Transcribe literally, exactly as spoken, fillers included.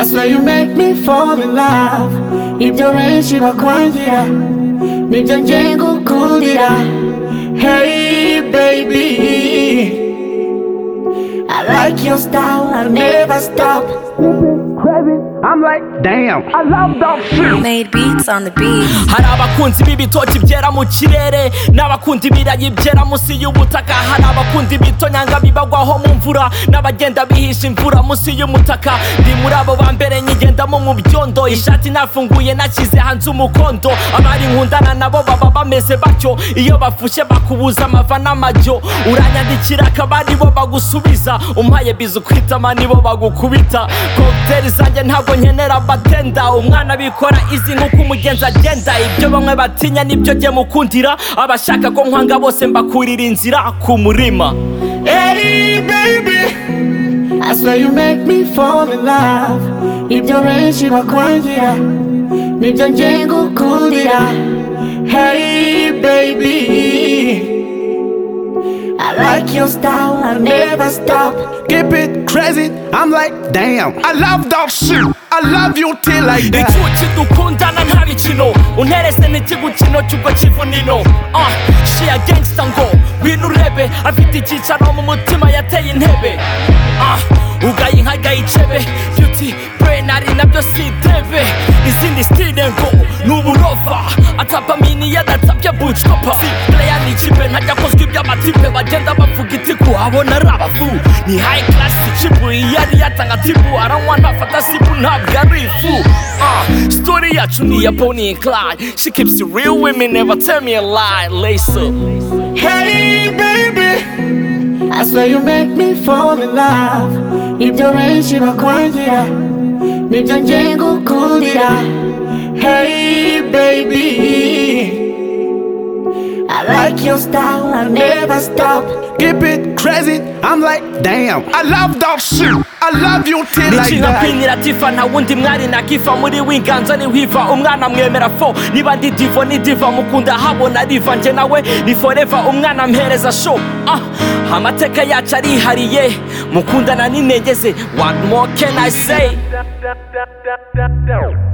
swear you make me fall in love. Ibyo benshi bakwangira nibyo ngiye gukundira. Hey baby, I like your style, I'll never stop. I'm like, damn, I love that shit. Made beats on the beat. Hari abakunzi b'ibitoki byera mu kirere n'abakundi ibirayi byera munsi y'ubutaka. Hari abakundi ibitonyanga bibagwaho mu mvura n'abagenda bihisha imvura munsi y'umutaka. Ndi muri abo ba mbere nyigendamo mu byondo, ishati nafunguye nashyize hanze umukondo. Abari nkundana nabo baba bameze batyo, iyo bafushe bakubuza amava n'amajyo. Uranyandikira akaba ari bo bagusubiza, umpaye bizu kwitama nibo bagukubita. Cocktail zanjye ntabwo nkenera batenda, umwana bikora izi nk'uko umugenzi agenda. Ibyo bamwe batinya nibyo jye mukundira, abashaka ko nkwanga bose mbakurira inzira ku murima. Hey baby, I swear you make me fall in love. Ibyo benshi bakwangira nibyo ngiye gukundira. Hey baby, I like your style, I'll never stop. Keep it crazy, I'm like, damn, I love that shit. I love you till like that. Icyuki dukundana nta bikino, unterese n'ikigukino cy'ubwo kivunino. Ah, she a gangsta ngo wino urebe, afite icyicaro mu mutima yateye intebe. Ah, ugaye inka gayicebe, beauty brain ari nabyo si debe. Izindi style ngo n'uburofa, atapamini yadatabye buchkopa. Si player ni kipe ntajya kozwe iby'amatipe bagenda bavuga iti kuhabona ari abafu. Ni high class chipu yari yatanga tipu, aranywa ntafata sipu ntabwo ari ifu. Ah, story yacu ni ya Bonnie and Clyde, she keeps it real with me, never tell me a lie. Lace up. Hey baby, I swear you make me fall in love. Ibyo benshi bakwangira nibyo ngiye gukundira. Hey baby, I like your style, I'll never stop. Keep it crazy, I'm like, damn, I love that shit. I love you till like Nichi that. Pinira tifa na wundi mwari nakifa muri winganza ni wiva umwana mwemera fo niba ndi divo ni diva mukunda habona riva nje nawe ni forever umwana mpereza show. Ah, amateka yacu arihariye mukundana ninegeze. What more can I say?